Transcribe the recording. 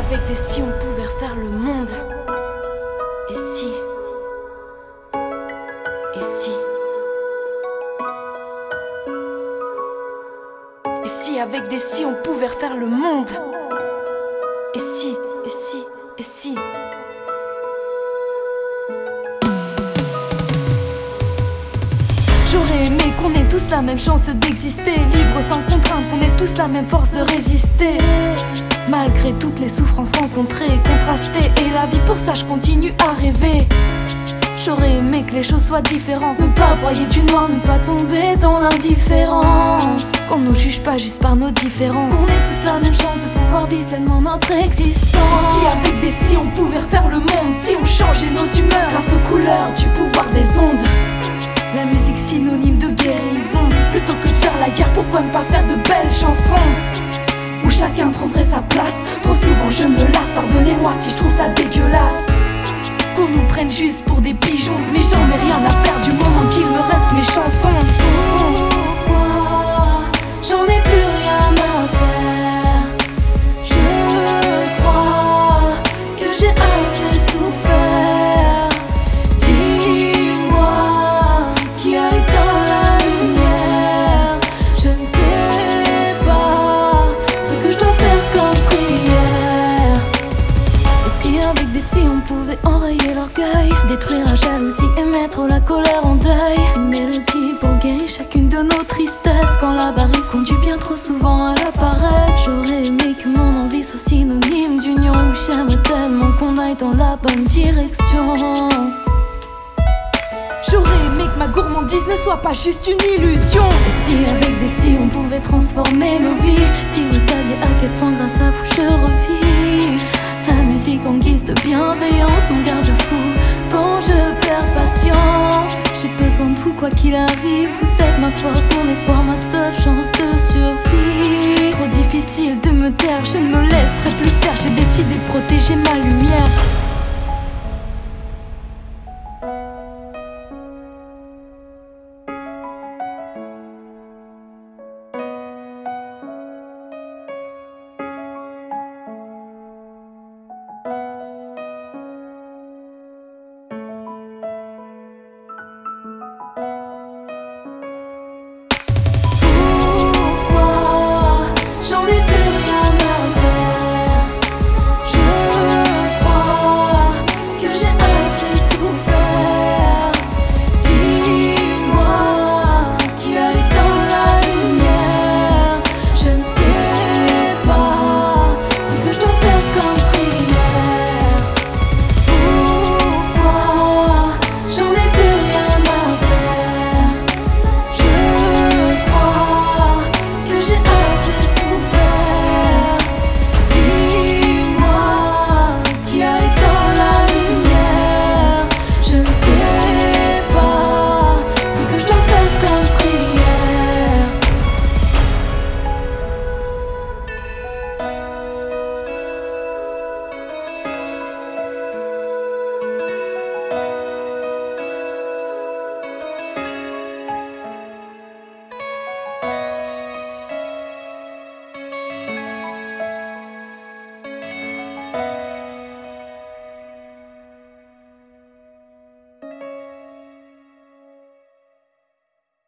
avec des si on pouvait refaire le monde? Et si? Et si? Et si avec des si on pouvait refaire le monde? Et si? Et si? Et si? J'aurais aimé qu'on ait tous la même chance d'exister, libre sans contrainte, qu'on ait tous la même force de résister. Malgré toutes les souffrances rencontrées, contrastées, et la vie, pour ça je continue à rêver. J'aurais aimé que les choses soient différentes, ne pas broyer du noir, ne pas tomber dans l'indifférence. Qu'on nous juge pas juste par nos différences, qu'on ait tous la même chance de pouvoir vivre pleinement notre existence. Et si avec des si on pouvait refaire le monde, si on changeait nos humeurs grâce aux couleurs du pouvoir des ondes. La musique synonyme de guérison. Plutôt que de faire la guerre, pourquoi ne pas faire de belles chansons où chacun trouverait sa place? Trop souvent je me lasse, pardonnez-moi si je trouve ça dégueulasse qu'on nous prenne juste pour des pigeons. Mais j'en ai rien à faire du moment qu'il me reste mes chansons. Pourquoi j'en ai plus rien à faire? Je crois que j'ai assez souffert. Dis-moi qui a éteint la lumière. Je ne sais pas ce que je dois faire comme prière. Et si avec des si on pouvait enrayer l'orgueil, détruire la jalousie et mettre la colère en deuil. Une mélodie pour guérir chacune de nos tristesses, quand l'avarice conduit bien trop souvent à la paresse. J'aurais aimé que mon envie soit synonyme d'union. J'aimerais tellement qu'on aille dans la bonne direction. J'aurais aimé que ma gourmandise ne soit pas juste une illusion. Et si avec des si on pouvait transformer nos vies? Si vous saviez à quel point grâce à vous je revis. La musique en guise de bienveillance, mon garde-fou quand je perds patience. J'ai besoin de vous quoi qu'il arrive. Vous êtes ma force, mon espoir, ma seule chance de survie. Trop difficile de me taire, je ne me laisserai plus faire. J'ai décidé de protéger ma